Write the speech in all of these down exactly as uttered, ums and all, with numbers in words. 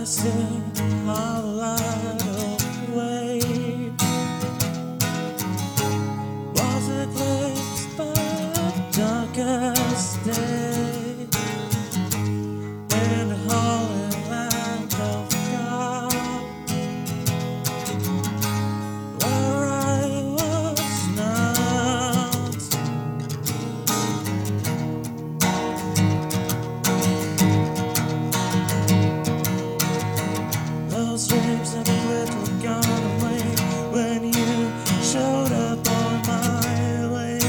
see a light away. Was eclipsed by the darkest day in the holy land of God, where I was not. Those dreams have little gone away when you showed up on my way.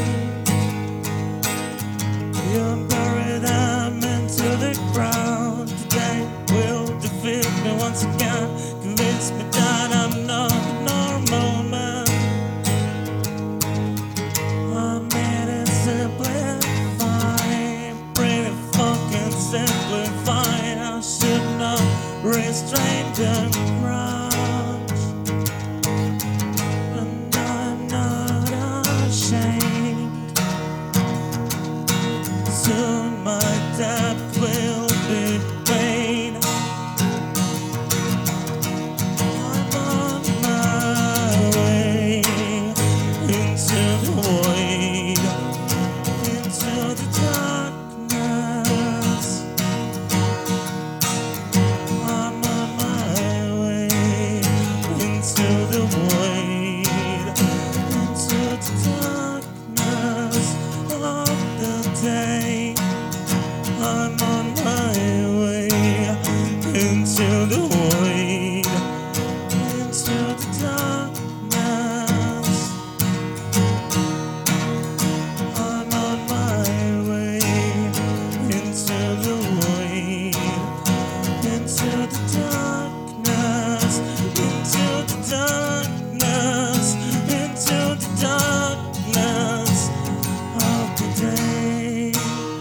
You buried them into the ground. Today will defeat me once again. Convince me that I'm not a normal man. I made it simply fine, pretty fucking simply fine. I should not restrain the crush, and I'm not ashamed. Soon my death will be pain. I'm on my way into the void, into the darkness. I'm on my way into the void, into the darkness of the day. I'm on my way into the void, into the darkness. I'm on my way into the void, into the darkness, into the darkness, into the darkness of the day.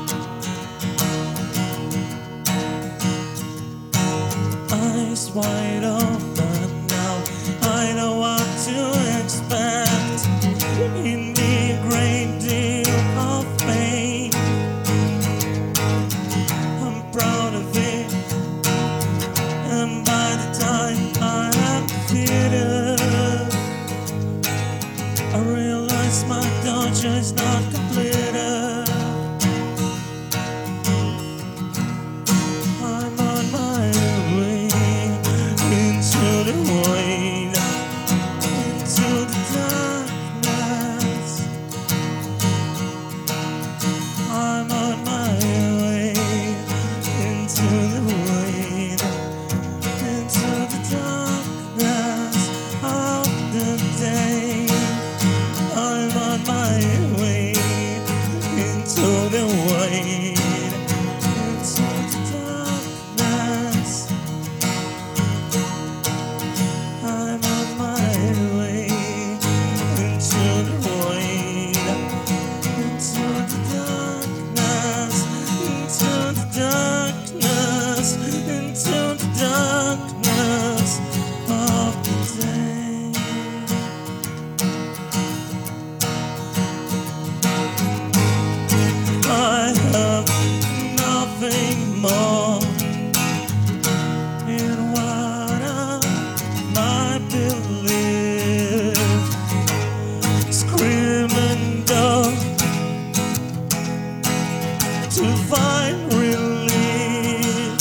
Eyes wide open now, I know what to expect. In me a great deal of pain, I'm proud of it, and by the time I am defeated, I realize my torture is not completed. I'm on my way into the void, into the darkness. I'm on my way into the void, into the darkness of the day. I'm on my way into the void, into the darkness. I'm on my way into the void, into the darkness, into the darkness, into the darkness of the day. I have nothing more in what I believe. Screaming down to find relief.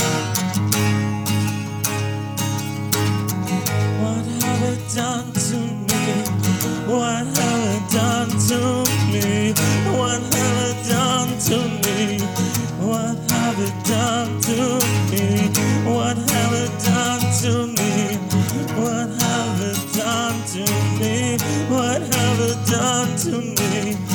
What have it done to me? What have it done to me? What have it done to me? What have it done to me? What have it done to me? What have it done to me? What have it done to me?